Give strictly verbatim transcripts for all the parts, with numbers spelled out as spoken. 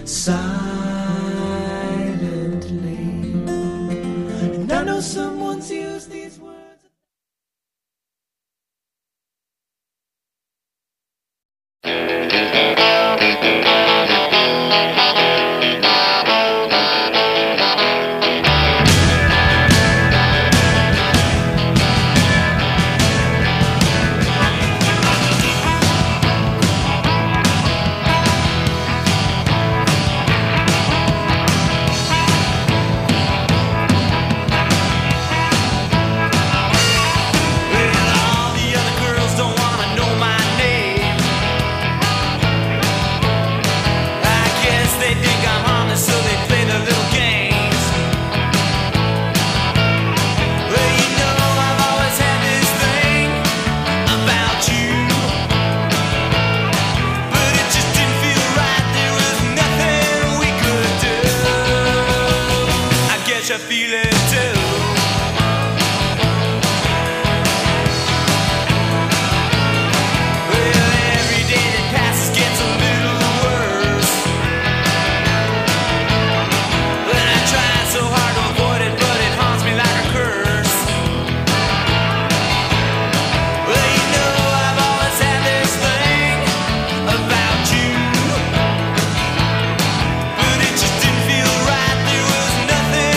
silently. And I know someone's used these words. I feel it too. Well, every day that passes gets a little worse. But I try so hard to avoid it, but it haunts me like a curse. Well, you know I've always had this thing about you, but it just didn't feel right. There was nothing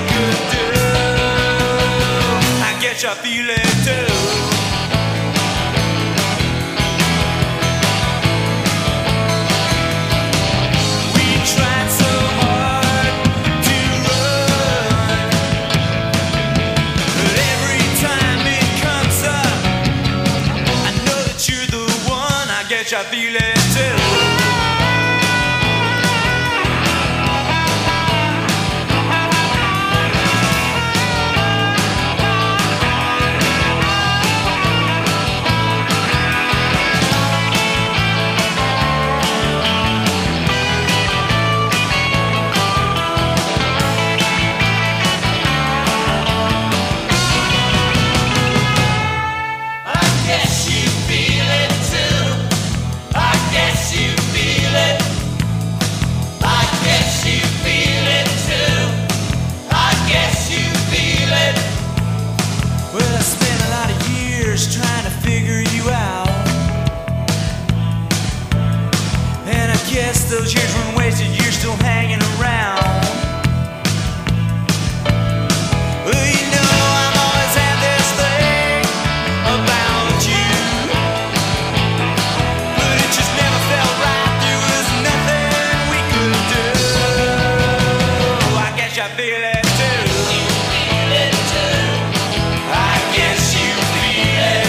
I feel it too. We tried so hard to run, but every time it comes up, I know that you're the one. I guess I feel it too. Trying to figure you out, and I guess those years weren't wasted. You're still hanging around. Well, you know I've always had this thing about you, but it just never felt right. There was nothing we could do. I guess I feel it too. You feel it too. I guess you feel it.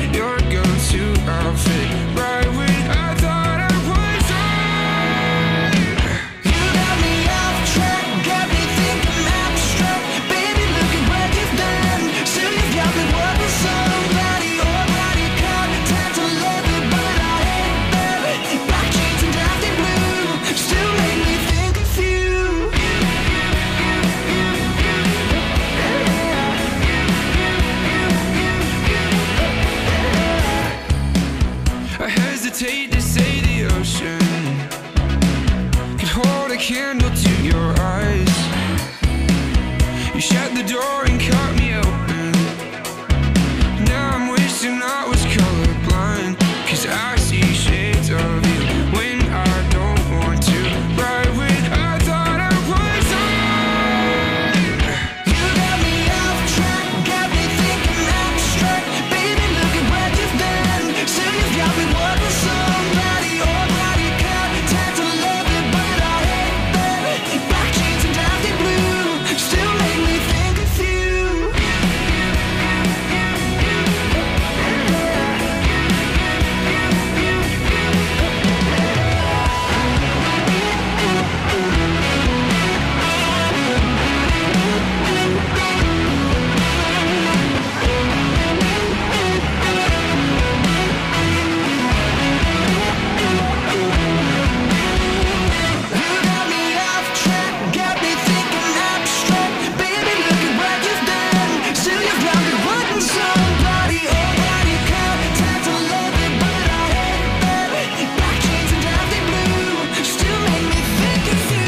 Right when I thought I was on candle to your eyes. You shut the door and cut me open. Now I'm wishing I was colorblind, 'cause I see shades of you when I don't want to. Right when I thought I was on. You got me off track, got me thinking abstract. Baby, look at what you've done. So you've got me wanting somebody, almighty God. Time to love it, but I hate that. Black jeans and dusty blue still make me think of you. You got me off track, got me thinking abstract. Baby, look at what you've done. Still you've got me wanting somebody, almighty God. Time to love it, but I hate that. Black jeans and dusty blue still make me think of you.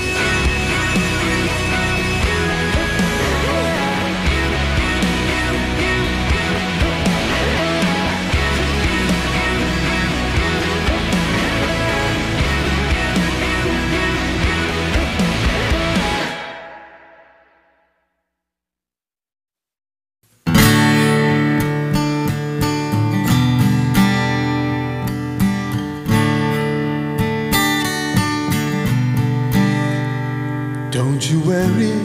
Don't you worry,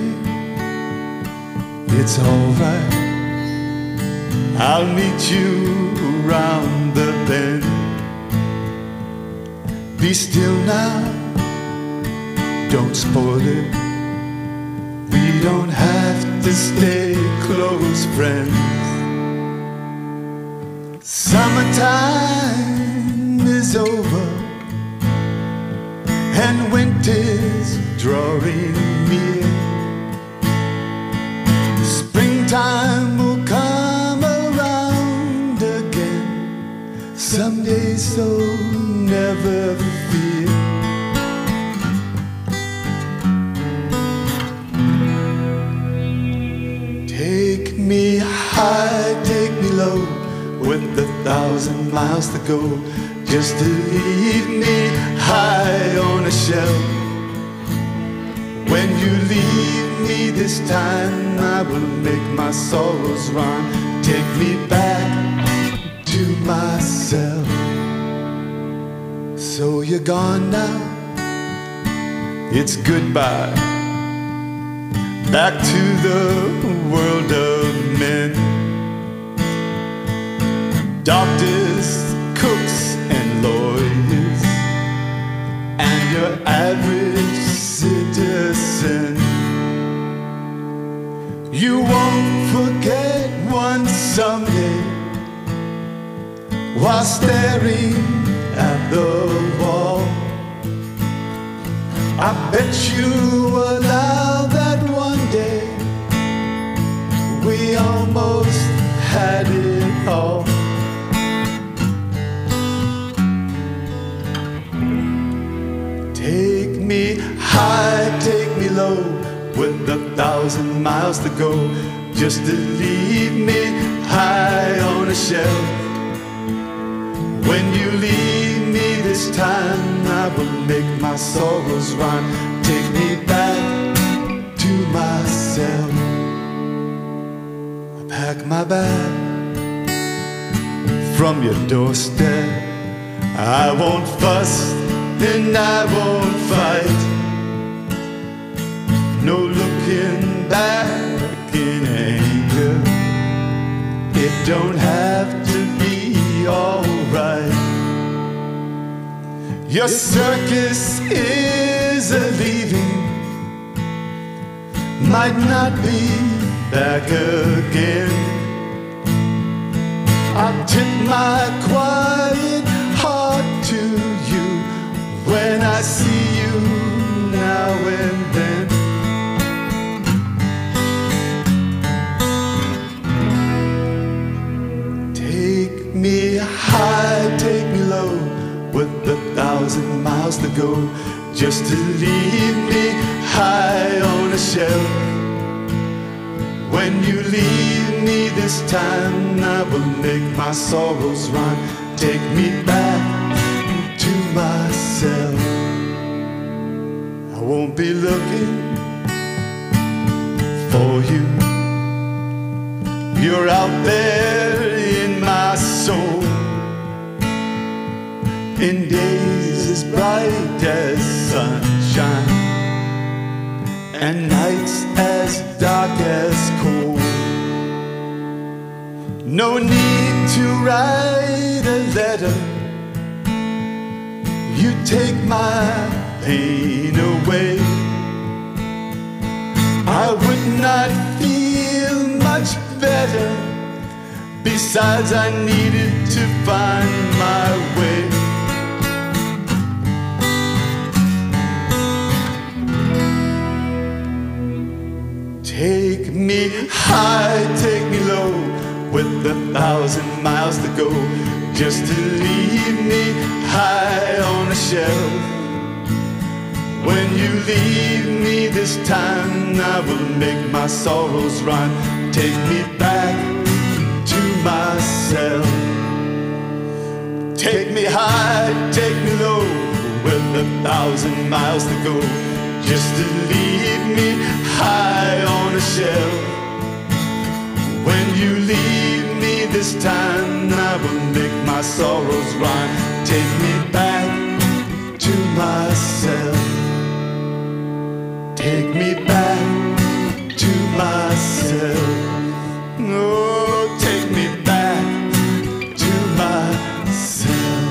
it's alright. I'll meet you around the bend. Be still now, don't spoil it. We don't have to stay close friends. Summertime is over and winter's drawing near. Springtime will come around again someday, so never fear. Take me high, take me low, with a thousand miles to go, just to leave me high on a shelf. When you leave me this time, I will make my sorrows rhyme. Take me back to myself. So you're gone now, it's goodbye. Back to the world of men. Doctors, cooks, and lawyers, and your average citizen. You won't forget one someday, while staring at the wall. I bet you allow that one day we almost had it all. Take me high, take me low, with a thousand miles to go, just to leave me high on a shelf. When you leave me this time, I will make my sorrows rhyme. Take me back to myself. I pack my bag from your doorstep. I won't fuss and I won't fight. No looking back in anger. It don't have to be alright. Your circus is a leaving, might not be back again. I tip my quiet heart to you when I see you now and then. Take me high, take me low, with a thousand miles to go, just to leave me high on a shelf. When you leave me this time, I will make my sorrows run. Take me back to myself. I won't be looking for you. You're out there in my soul, in days as bright as sunshine, and nights as dark as cold. No need to write a letter, you take my pain away. I would not feel much better. Besides, I needed to find my way. Take me high, take me low, with a thousand miles to go, just to leave me high on a shelf. When you leave me this time, I will make my sorrows run. Take me back to myself. Take me high, take me low, with a thousand miles to go, just to leave me high on a shelf. When you leave me this time, I will make my sorrows run. Take me back to myself. Take me back to myself. Oh, take me back to myself.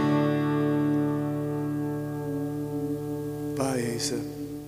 Bye, Asa.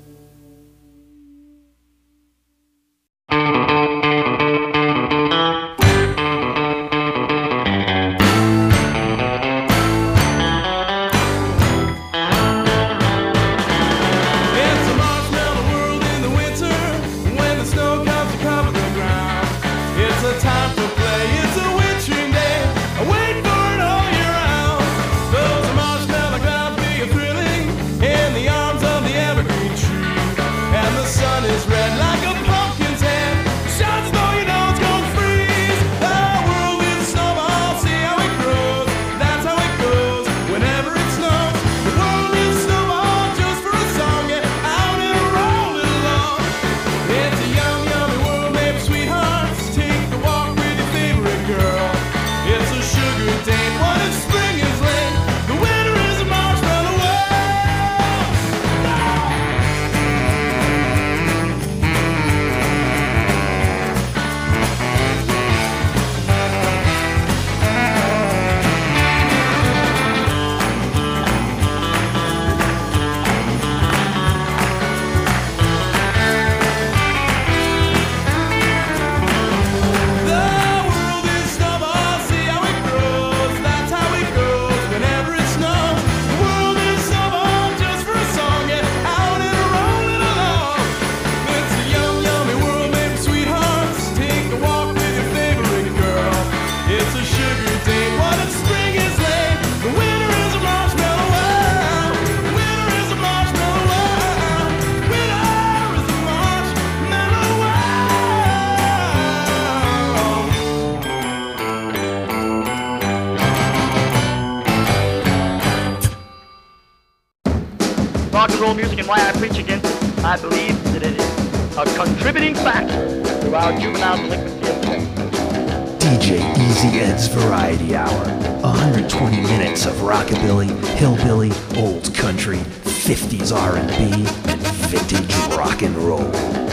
rock and roll music and why I preach against it, I believe that it is a contributing factor to our juvenile delinquency of sex. D J Easy Ed's Variety Hour. one hundred twenty minutes of rockabilly, hillbilly, old country, fifties R and B, and vintage rock and roll.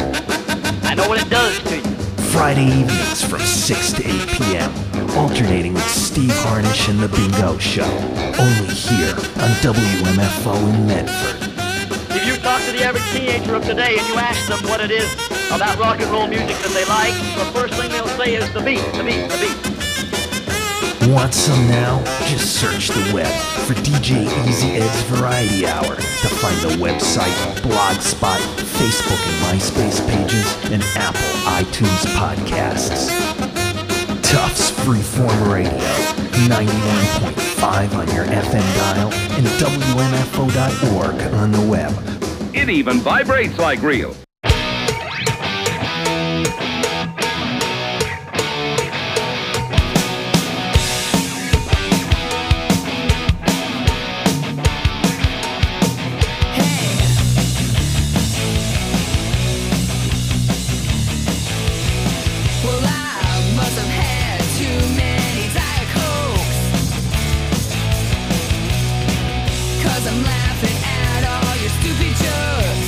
I know what it does to you. Friday evenings from six to eight p.m. Alternating with Steve Harnish and The Bingo Show. Only here on W M F O in Medford. If you talk to the average teenager of today and you ask them what it is about rock and roll music that they like, the first thing they'll say is the beat, the beat, the beat. Want some now? Just search the web for D J Easy Ed's Variety Hour to find the website, Blogspot, Facebook and MySpace pages, and Apple iTunes podcasts. Tufts Freeform Radio. ninety-one point five on your F M dial, and W M F O dot org on the web. It even vibrates like real. I'm laughing at all your stupid jokes.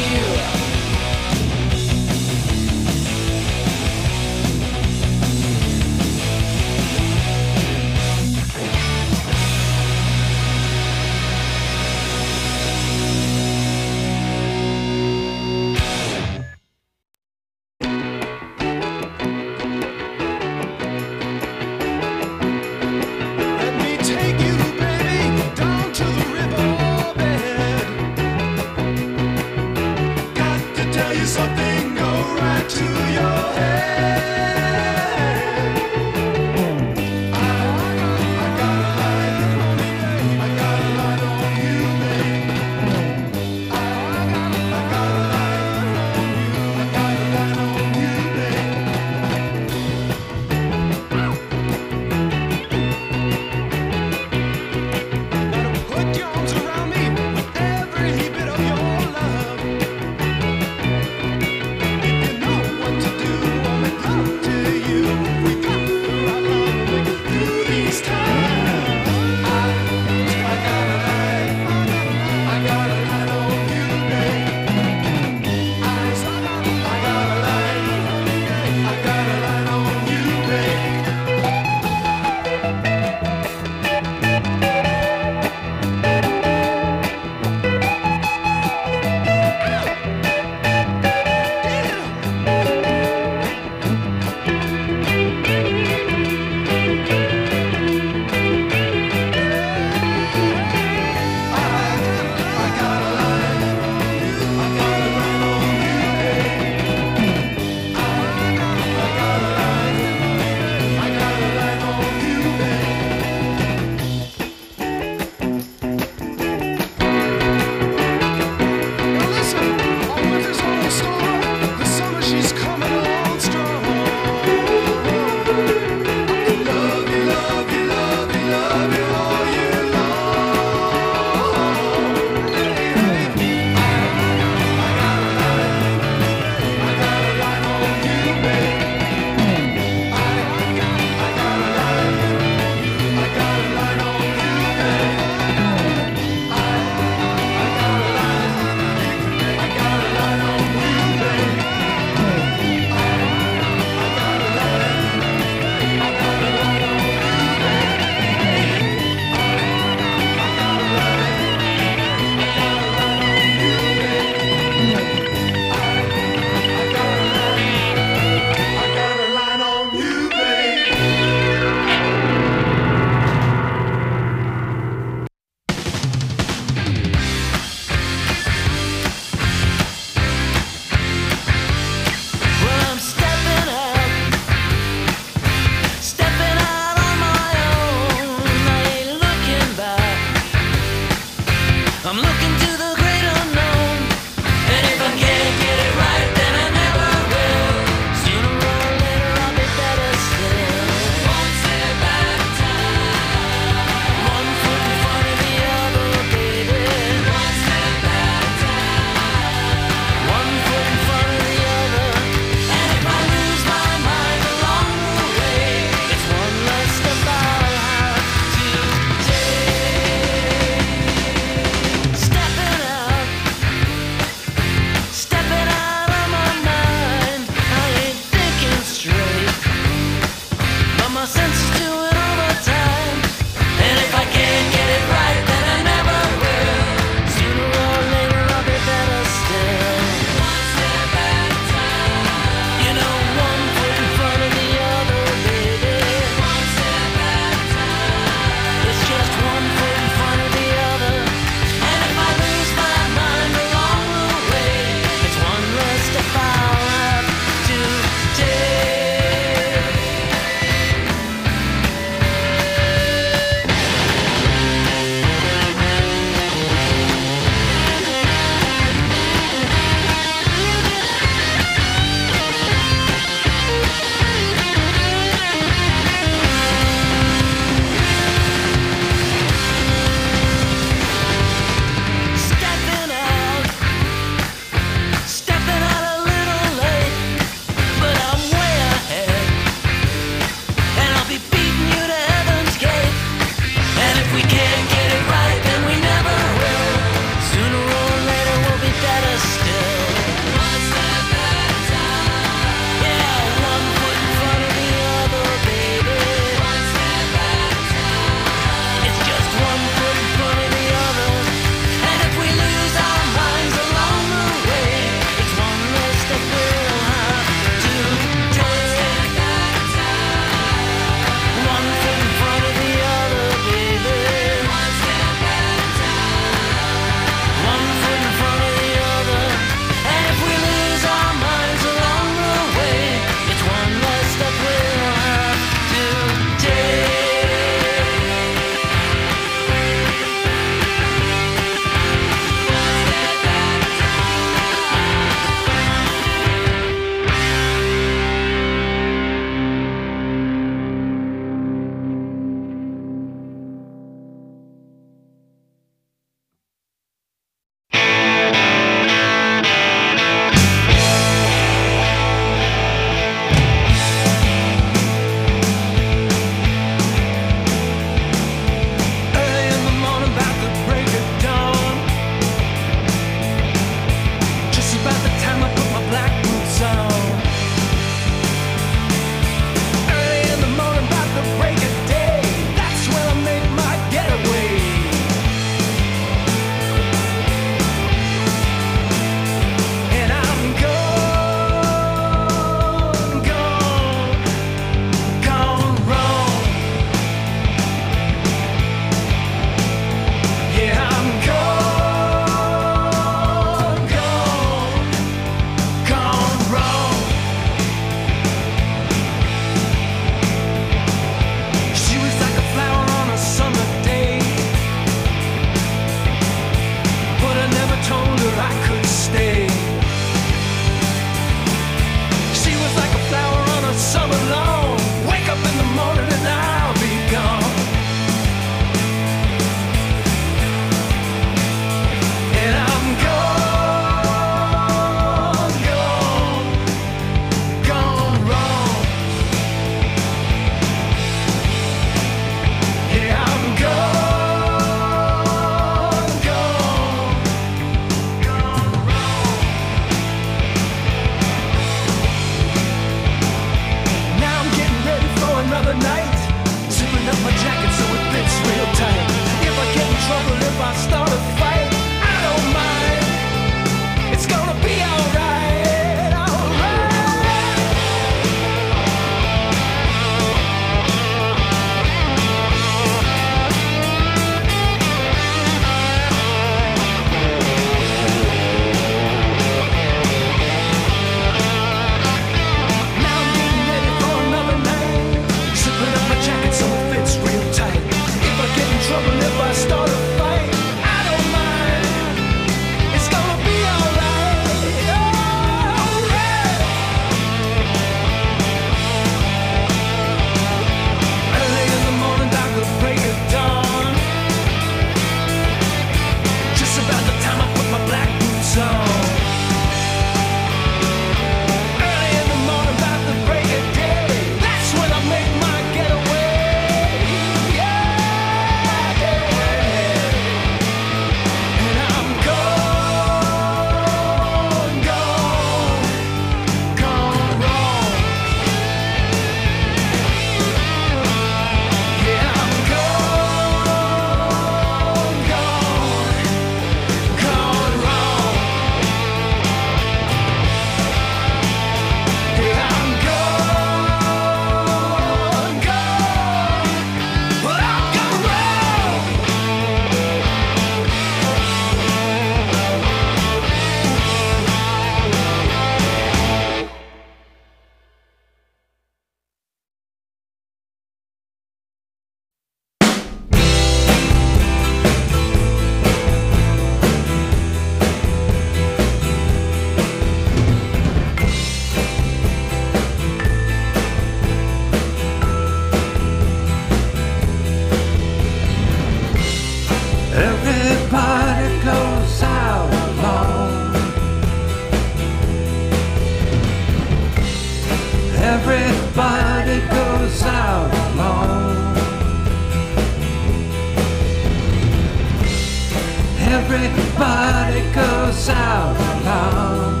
Everybody goes out alone.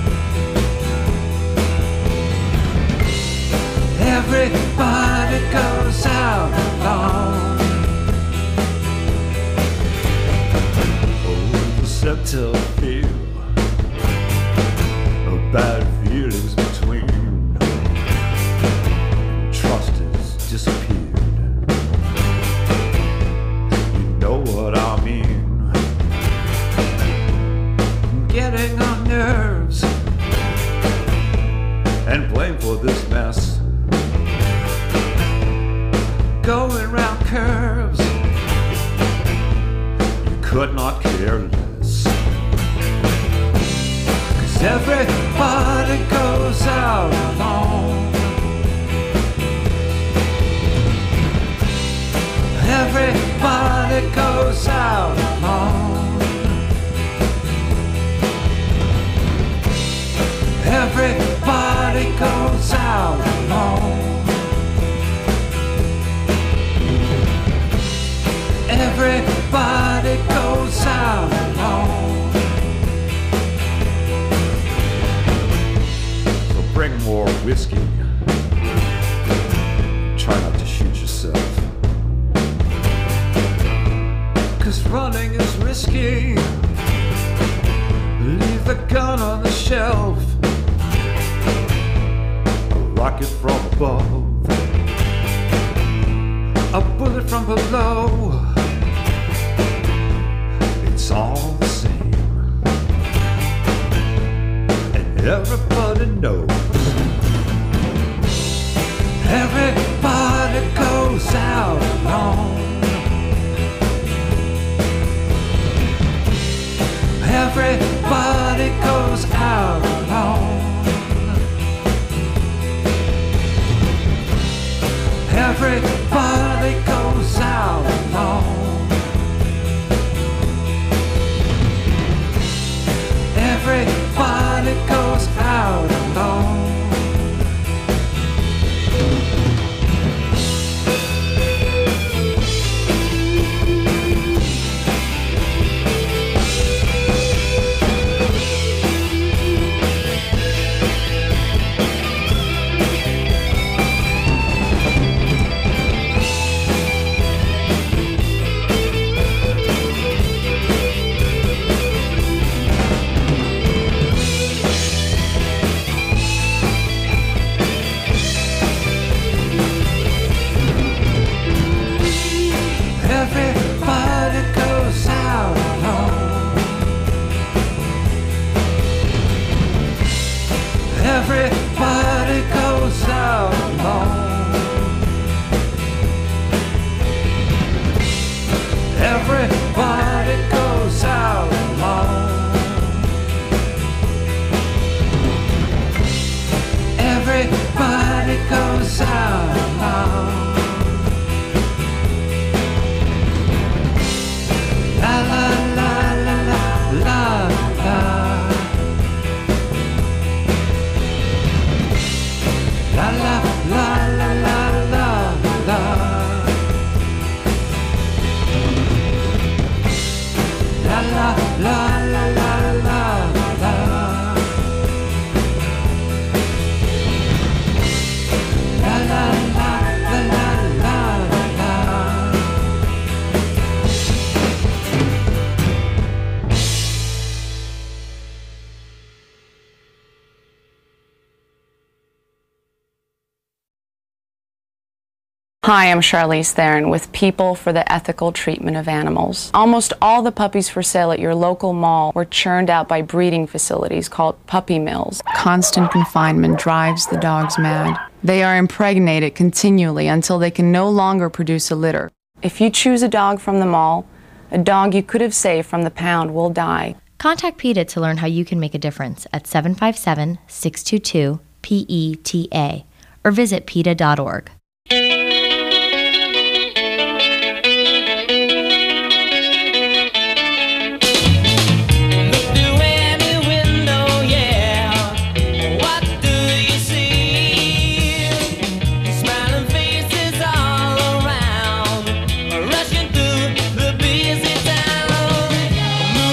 Everybody goes out alone. Oh, the subtle feel of bad feelings between. Trust has disappeared. You know what I mean. Getting on nerves And blame for this mess. going round curves. You could not care less. Cause everybody goes out alone. Everybody goes out alone. Everybody goes out alone. Everybody goes out alone. So bring more whiskey. Try not to shoot yourself. Cause running is risky. Leave the gun on the shelf. A rocket from above. A bullet from below. It's all the same. And everybody knows. Everybody goes out alone. Everybody goes out alone. Everybody goes out alone. Everybody goes out alone. Everybody goes out alone. Everybody goes out alone. Everybody goes out alone. Everybody goes out alone. La la la la la la la. La la la la la la la. La la la la la la la. La la la la la la la. Hi, I'm Charlize Theron with People for the Ethical Treatment of Animals. Almost all the puppies for sale at your local mall were churned out by breeding facilities called puppy mills. Constant confinement drives the dogs mad. They are impregnated continually until they can no longer produce a litter. If you choose a dog from the mall, a dog you could have saved from the pound will die. Contact PETA to learn how you can make a difference at seven five seven, six two two, P E T A or visit PETA dot org. Rushing through the busy town,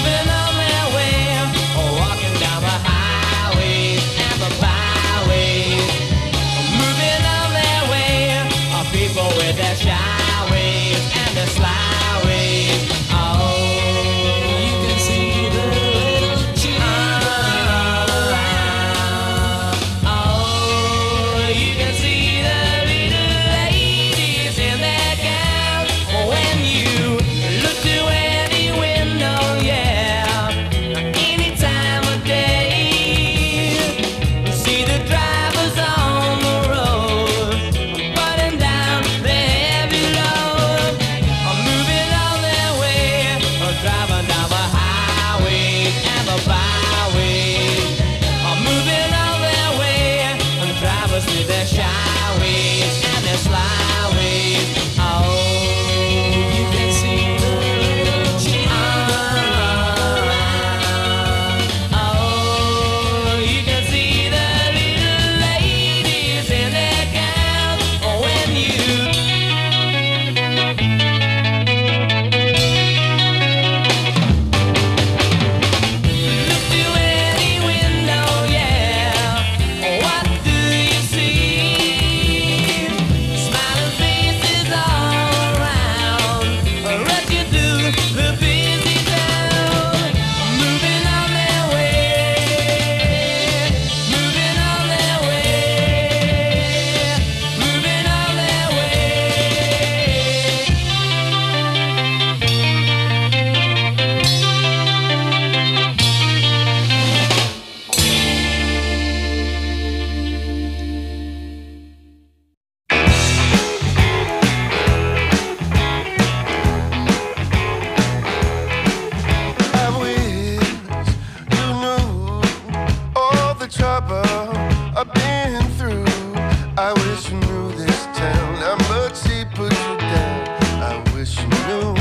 wish you knew this town, how much he put you down. I wish you knew.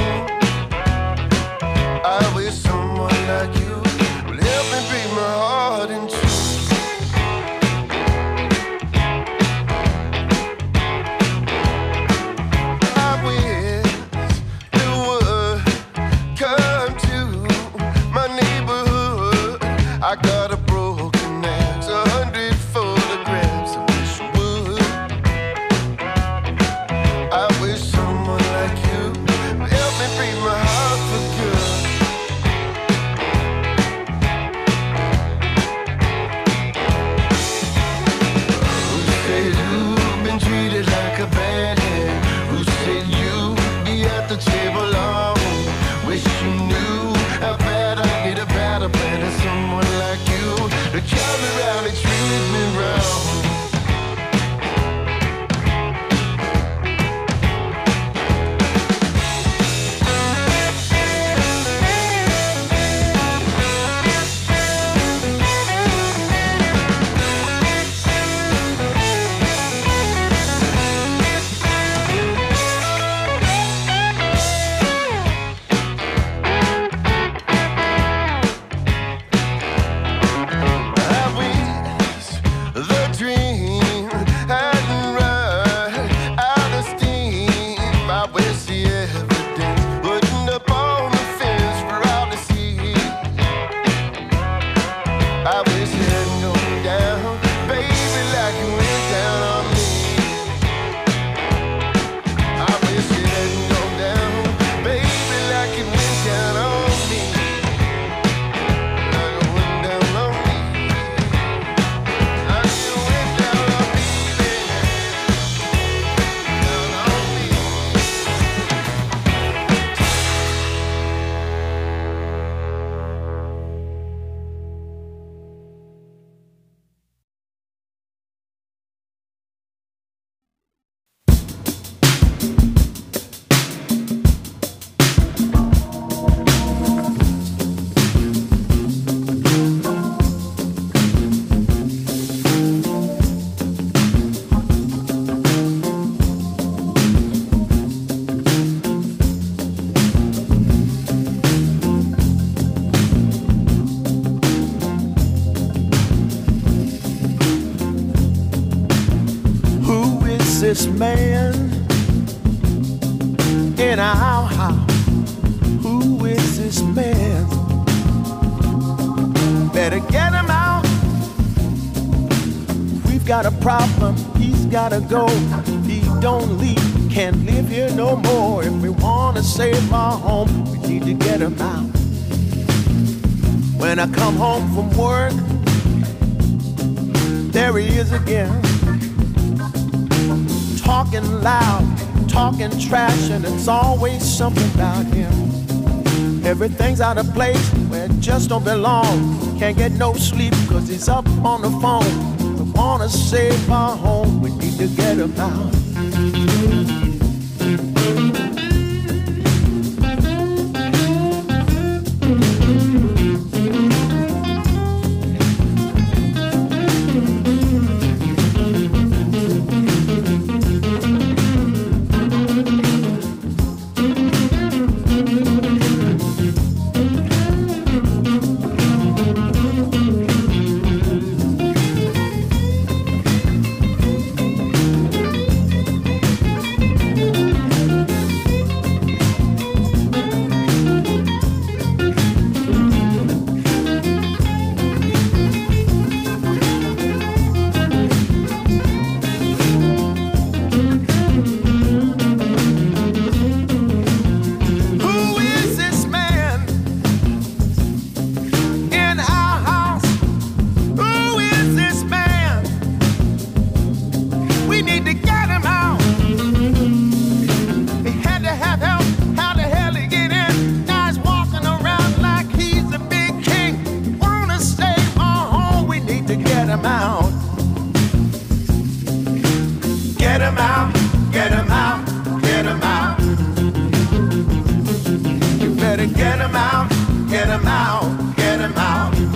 I wish someone like you would help me break my heart in two. I wish you would come to my neighborhood. I got a broken axe, a hundred photographs. I wish you would. I wish someone like you would help me break my heart for good. Who said you've been treated like a bad hand? Who said you be at the table alone? Wish you knew how bad I need a better plan than someone like you to come around and treat me wrong. This man in our house, who is this man? Better get him out. We've got a problem, he's gotta go. He don't leave, can't live here no more. If we wanna save our home, we need to get him out. When I come home from work, there he is again. Talking loud, talking trash, and it's always something about him. Everything's out of place where it just don't belong. Can't get no sleep cause he's up on the phone. We wanna save our home, we need to get him out.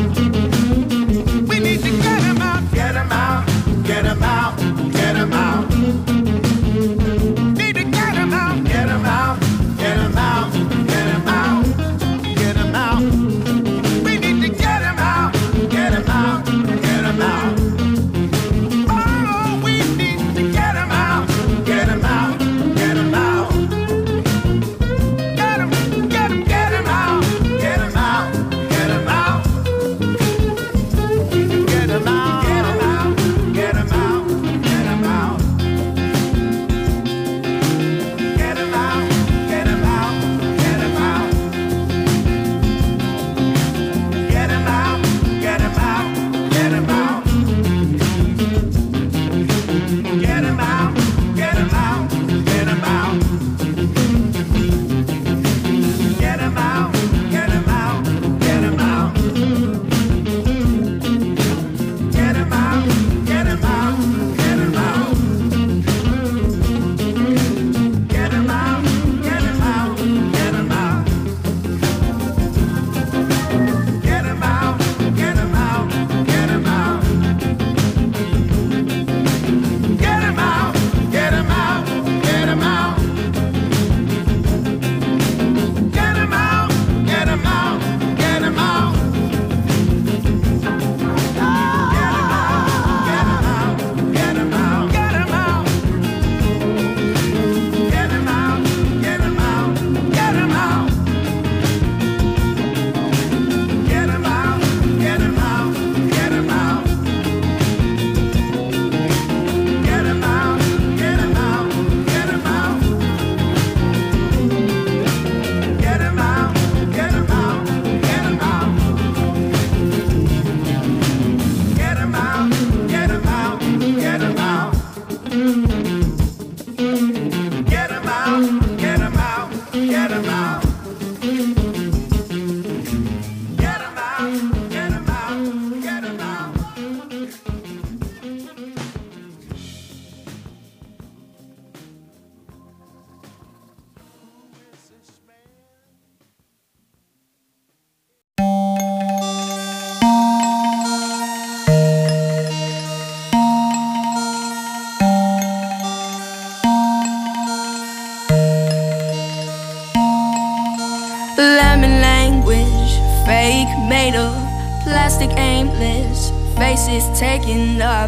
Get him out, get him out. Get 'em out, get 'em out, get 'em out. Get 'em out, get 'em out, get 'em out. Lemon language, fake made of plastic aimless, faces taken up.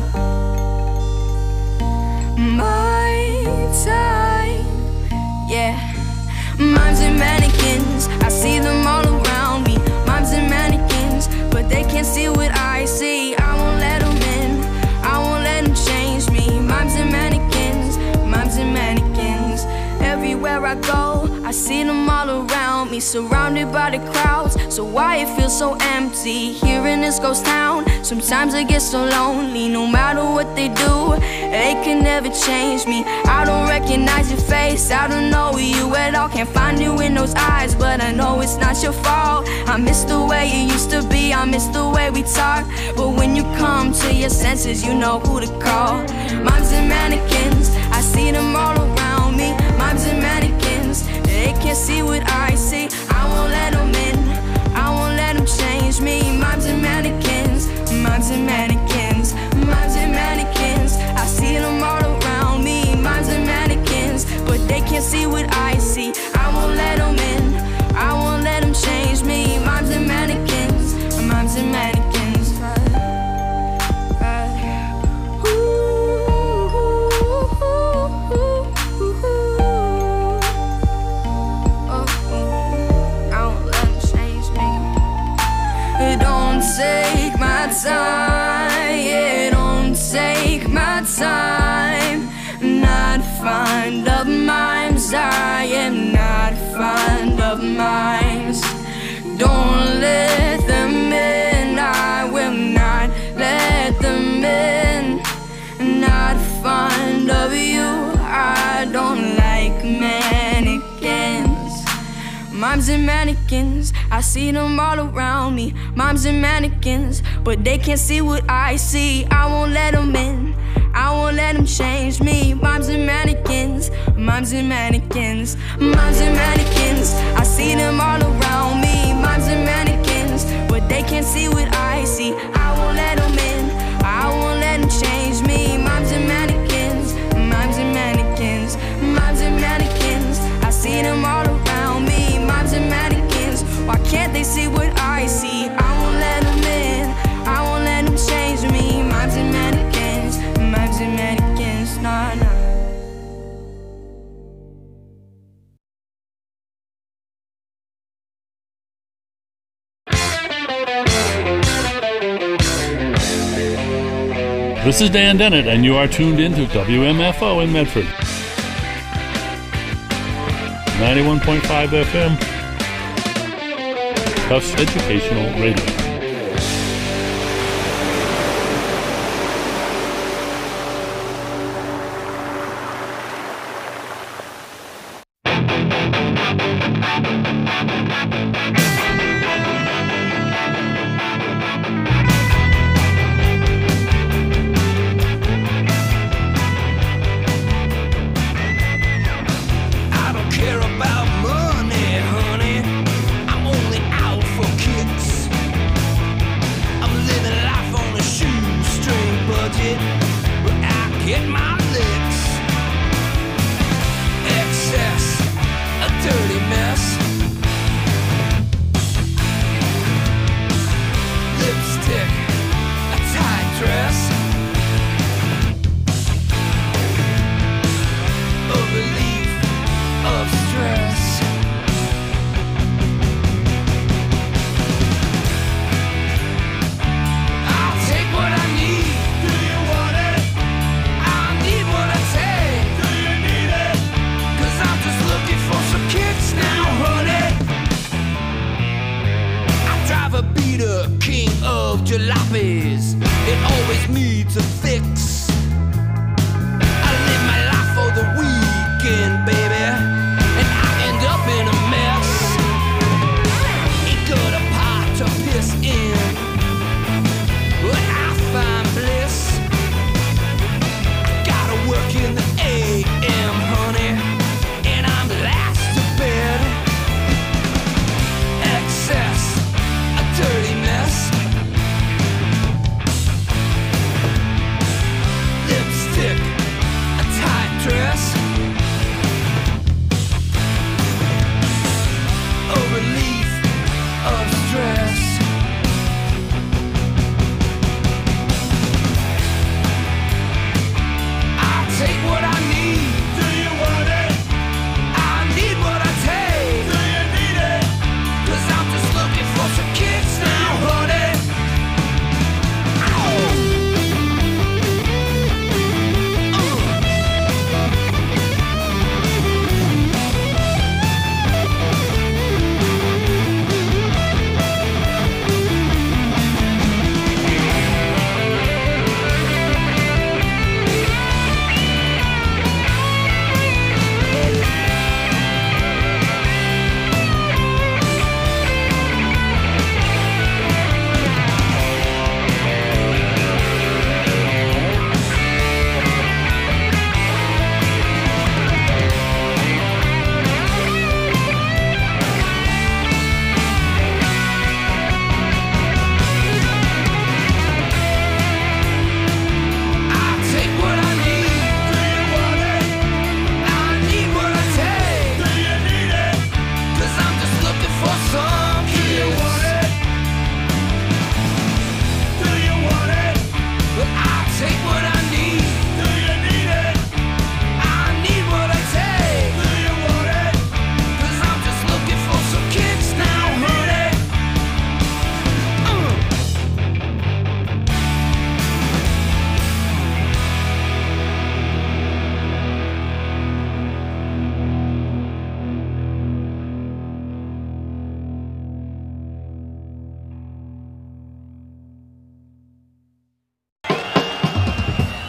My time, yeah. Mimes and mannequins, I see them all around me. Mimes and mannequins, but they can't see what I see. I won't let them in, I won't let them change me. Mimes and mannequins, mimes and mannequins. Everywhere I go, I see them all around me, surrounded by the crowds. So why it feels so empty here in this ghost town? Sometimes I get so lonely, no matter what they do, they can never change me. I don't recognize your face, I don't know you at all. Can't find you in those eyes, but I know it's not your fault. I miss the way you used to be, I miss the way we talk. But when you come to your senses, you know who to call. Mimes and mannequins, I see them all around me. Mimes and mannequins, they can't see what I see. I won't let them in, I won't let them change me. Mimes and mannequins, mimes and mannequins, mimes and mannequins. I see them all around me. Mimes and mannequins, but they can't see what I see. I won't let them in, I won't let them change me. Mimes and mannequins, mimes and mannequins. Take my time, yeah, don't take my time. Not fond of mimes, I am not fond of mimes. Don't let them in, I will not let them in. Not fond of you, I don't like mannequins. Mimes and mannequins, I see them all around me. Mimes and mannequins, but they can't see what I see. I won't let them in, I won't let them change me. Mimes and mannequins, mimes and mannequins, mimes and mannequins. I see them all around me. Mimes and mannequins, but they can't see what I see. I won't let them in, I won't let them change me. Mimes and mannequins, mimes and mannequins, mimes and mannequins. I see them all around me. Mimes and mannequins, why can't they see what I see? I won't let them in, I won't let them change me. Mimes and mannequins, mimes and mannequins, nah, nah. This is Dan Dennett, and you are tuned in to W M F O in Medford. ninety-one point five F M, Tufts Educational Radio.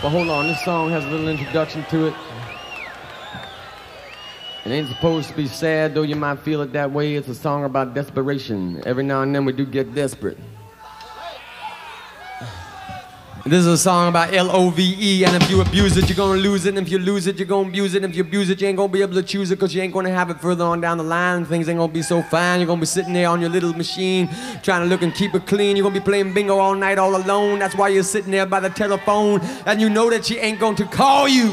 But hold on, this song has a little introduction to it. It ain't supposed to be sad, though you might feel it that way. It's a song about desperation. Every now and then we do get desperate. This is a song about L O V E, and if you abuse it, you're gonna lose it, and if you lose it, you're gonna abuse it, and if you abuse it, you ain't gonna be able to choose it, because you ain't gonna have it further on down the line, and things ain't gonna be so fine. You're gonna be sitting there on your little machine, trying to look and keep it clean. You're gonna be playing bingo all night all alone. That's why you're sitting there by the telephone, and you know that she ain't going to call you.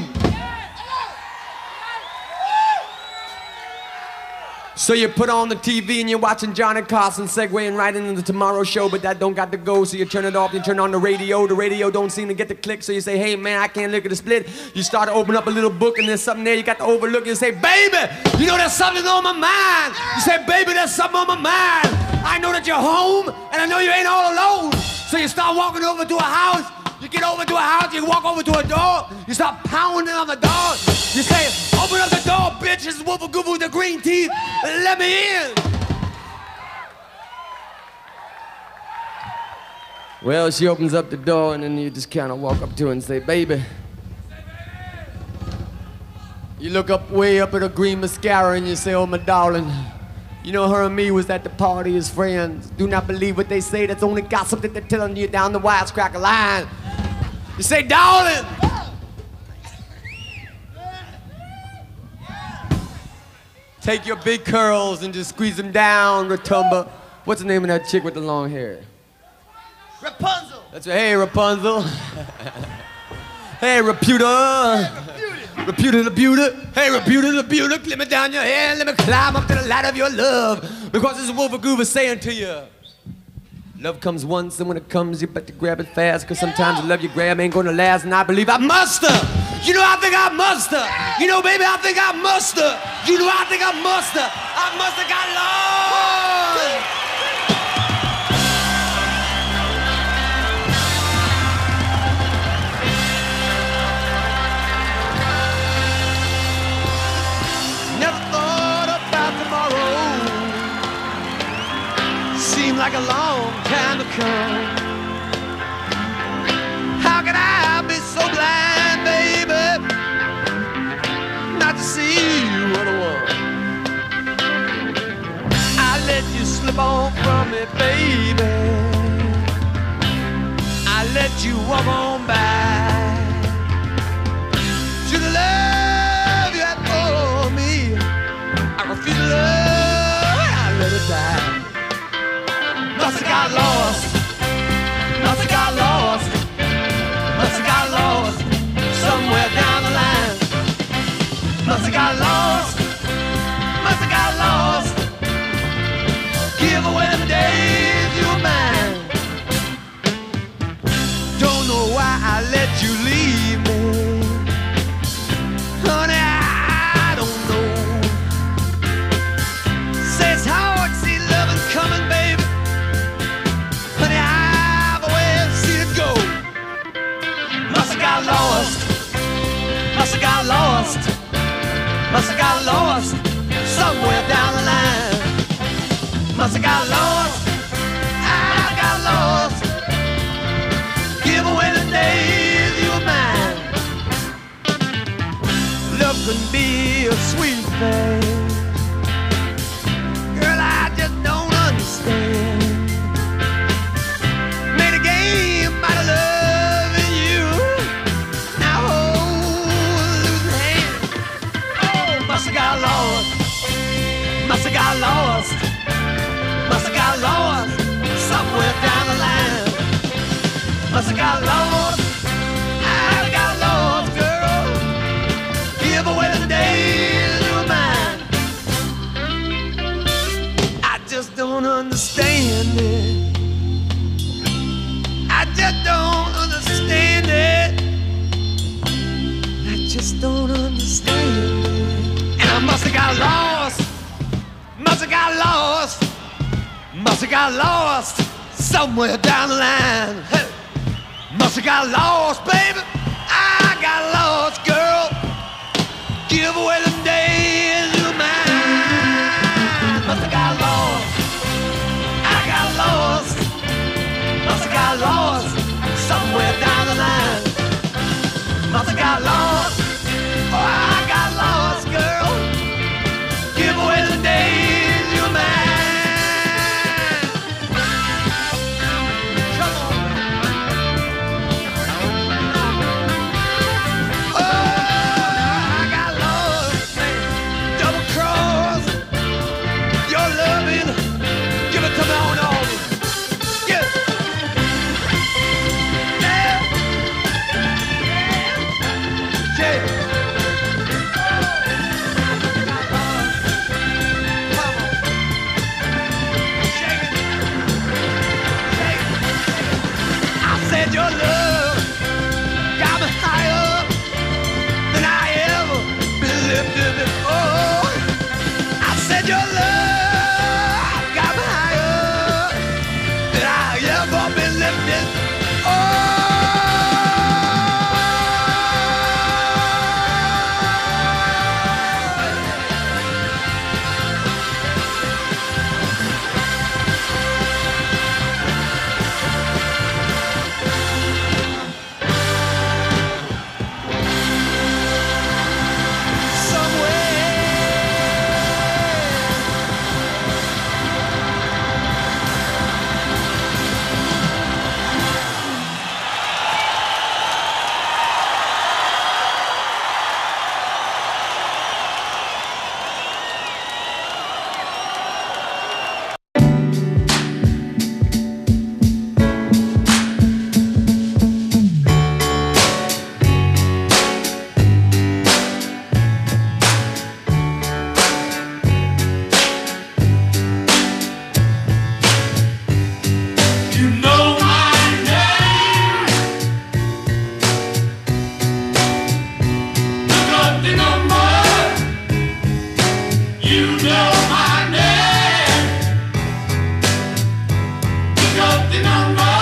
So you put on the T V and you're watching Johnny Carson segueing right into the Tomorrow Show, but that don't got to go, so you turn it off, you turn on the radio, the radio don't seem to get the click, so you say, hey man, I can't look at the split. You start to open up a little book and there's something there you got to overlook, you say, baby, you know there's something on my mind. You say, baby, there's something on my mind. I know that you're home and I know you ain't all alone. So you start walking over to a house. You get over to a house, you walk over to a door, you start pounding on the door. You say, open up the door, bitch, it's Woofa Goofa with the green teeth, let me in. Well, she opens up the door and then you just kind of walk up to her and say, baby. You look up way up at her green mascara and you say, oh my darling, you know her and me was at the party as friends. Do not believe what they say, that's only gossip that they're telling you down the wisecracker line. You say, darling. Take your big curls and just squeeze them down, Rotumba. What's the name of that chick with the long hair? Rapunzel. That's right. Hey, Rapunzel. Hey, Reputa. Reputa the beauty. Hey, Reputa the beauty. Let me down your hair. Let me climb up to the light of your love. Because this is Woofa Goofa saying to you. Love comes once, and when it comes, you better grab it fast, because sometimes the love you grab ain't gonna last, and I believe I must have. You know, I think I must have. You know, baby, I think I must have. You know, I think I must have. I must have got lost. Never thought about tomorrow. Seemed like a long time to come. How can I be so blind, baby, not to see what I want? I let you slip on from me, baby. I let you walk on by. To the love you had for me, I refuse to love, I let it die. Must have got lost, must have got lost, must have got lost, somewhere down the line. Must have got lost, must have got lost, give away them days you were mine. Don't know why I let you leave me, honey, I don't know. Say it's hard to see loving coming, baby. Honey, I've always seen it go. Must have got lost, must have got lost, must have got lost, somewhere down the line. Must have got lost, I got lost, give away the days you were mine. Love can be a sweet thing, girl, I just don't understand. Made a game out of loving you, now hold losing hand. Oh, must have got lost, must have got lost, must have got lost, somewhere down the line. Must have got lost, I got lost, girl, give away the days you were mine. I just don't understand it, I just don't understand it, I just don't understand it. And I must have got lost, must have got lost, must have got lost, somewhere down the line. Hey. Must have got lost, baby, I got lost, girl, give away the days you were mine. Must have got lost, I got lost, must have got lost, somewhere down the line. got lost. Oh, I got lost, girl. Give away the days you're mine. Come on. Oh, I got lost. Double cross. Your loving. Give it to me on all. Yeah. Yeah. Yeah. I said your love got me higher than I ever been lifted before. I said your love got me higher than I ever been lifted. You know my name. Look up the number. You know my name. Look up the number.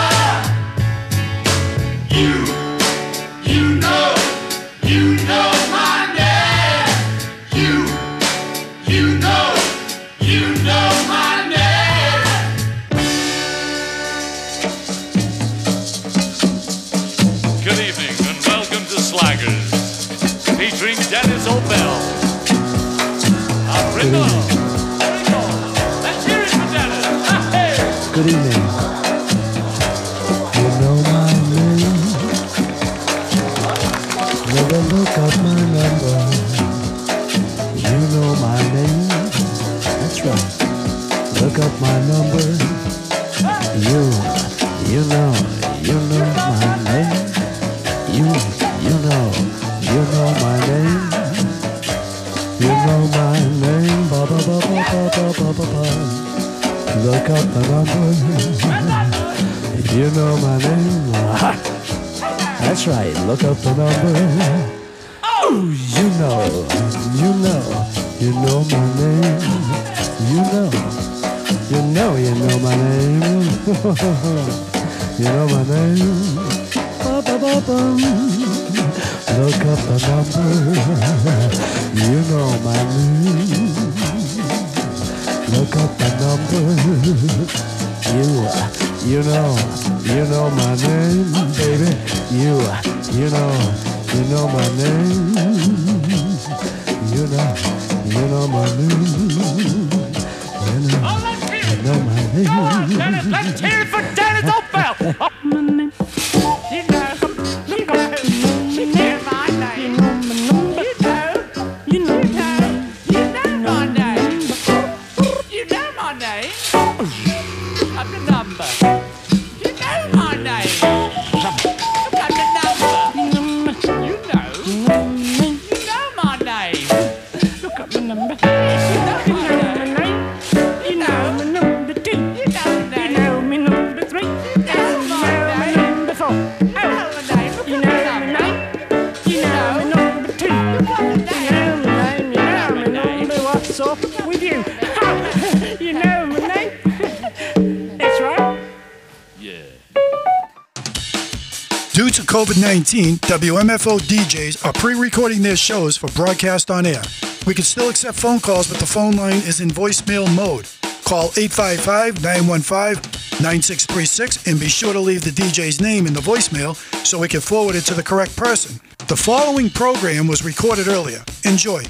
You, you know, you know my name. You, you know, you know my name. Good evening and welcome to Slaggers, featuring Dennis Opel. Our Ringo. Ringo. Let's hear it for Dennis. Hey. Good evening. You know my name. Never look up my number. You know my name. That's right. Look up my number. You, you know, you know my name. You, you know, you know my name. You know my name. Ba ba ba ba ba ba ba ba ba. Look up the number. You know my name. That's right. Look up the number. Oh, you know, you know, you know my name. You know, you know, you know my name. You know my name. Ba-ba-ba-bum. Look up the number. You know my name. Look up the number. You, you know, you know my name, baby. You, you know, you know my name. You know, you know my name. You know, you know my name. Go on, Dennis. Let's hear it for Dennis Opel. Oh. You know, you know, you know my name. You know, you know, you know my name. You know my name. Up the number. You know my name. Look at the number. You know, you know my name. Look at the number. You know my name. You know my number two. You know my name. You know my number three. You know my name. Number four. You know my name. You know my number two. You know my name. You know my number. What's up with you? You know my name. That's right. Yeah. Due to COVID nineteen, W M F O D Js are pre-recording their shows for broadcast on air. We can still accept phone calls, but the phone line is in voicemail mode. Call eight five five, nine one five, nine six three six and be sure to leave the D J's name in the voicemail so we can forward it to the correct person. The following program was recorded earlier. Enjoy.